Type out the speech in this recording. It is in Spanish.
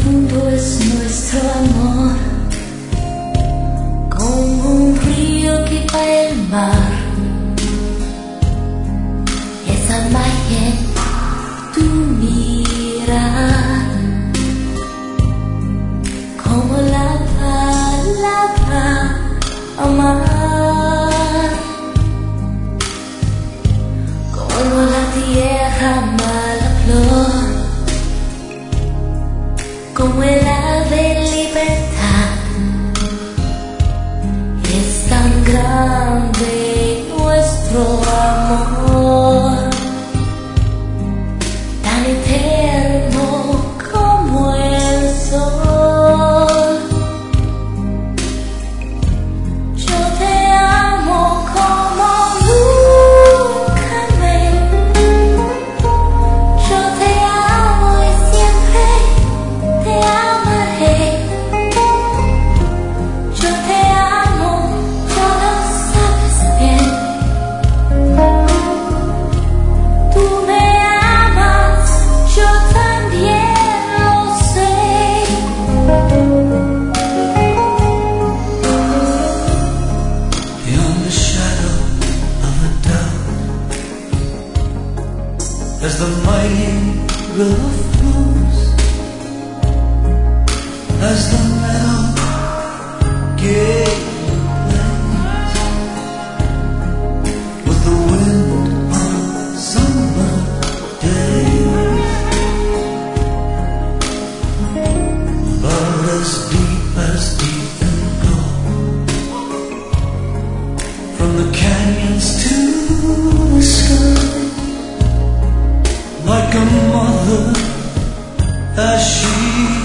profundo es nuestro amor, como un río que va al mar. Esa magia en tu mirada, como la palabra amar, como la tierra ama la flor, como el ave libertad. Es tan grande nuestro amor, tan eterno como el sol. Yo te amo como nunca amé. Yo te amo y siempre te amaré. Yo te amo, yo lo sabes bien. Tú me amas, yo también lo sé. Beyond the shadow of a doubt, as the mighty river flows, as the meadow gave place, with the wind on summer days, but as deep can go, from the canyons to the sky, like a mother as she